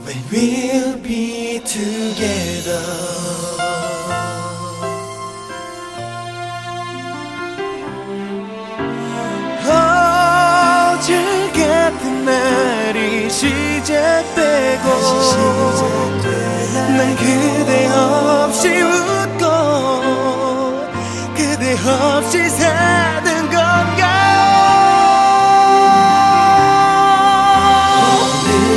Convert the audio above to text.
When we'll be together. 어제 같은 날이 시작되고 난 그대 없이 웃고 그대 없이 사는